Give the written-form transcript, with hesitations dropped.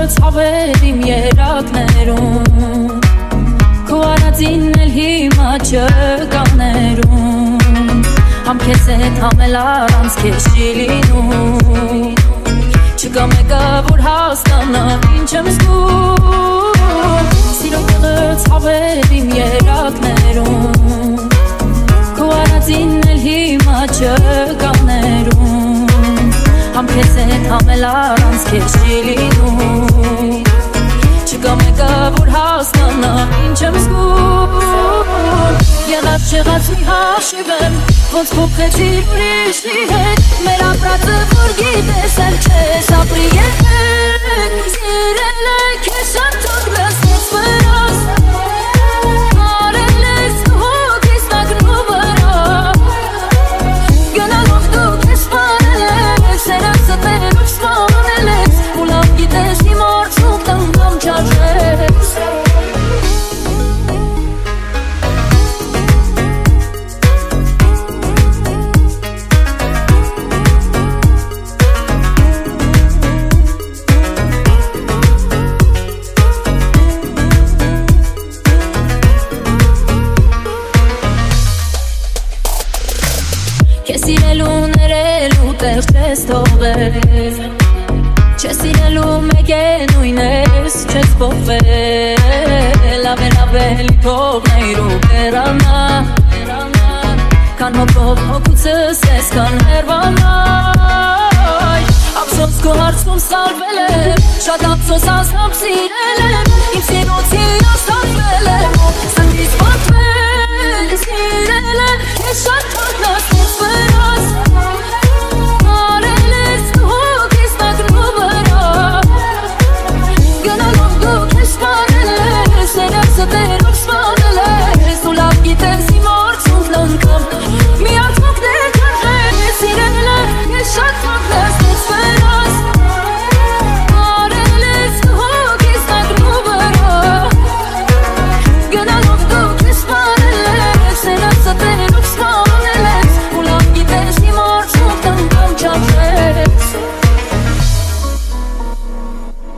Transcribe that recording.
ցավեր իմ երակներում Քո արածին էլ հիմա չկաներում Համ քեզ հետ համ էլ առանց քեզ չի լինում Չկա մեկը որ հասկանա ինչ եմ զգում Սիրո ցավեր իմ երակներում Քո արածին էլ հիմա չկաներում Համ քեզ հետ համ էլ առանց քեզ չի լինում Չկա մեկը որ հասկանա ինչ եմ զգում Եղած չեղած մի հաշիվեմ Ոնց փոխեցիր ուրիշի հետ Մեր ապրածը որ գիտես էլ չես ապրի երբեք Սիրել է քեզ անթող լսնես վրաս Արել ես հոգիս նագնու վրա Գնալով դու քեզ սպանել ես Սերացը տերով սպանել ես Ու լավ գիտես իմ արդյունքն անգամ չարժես Քեզ սիրելու ներելու տեղ չես թողել Չես սիրելու մեկ է նույն ես չես փոխվել Լավ թողնեիր ու բերանա Քան հոգով հոգուցս ես քան հերվանայ Ափսոս քո հարցում սարվել եմ Շատ ափսոս ասամ սիրել եմ Իմ սիրոցի աստանվել եմ Սրտիս պատվել սիրել եմ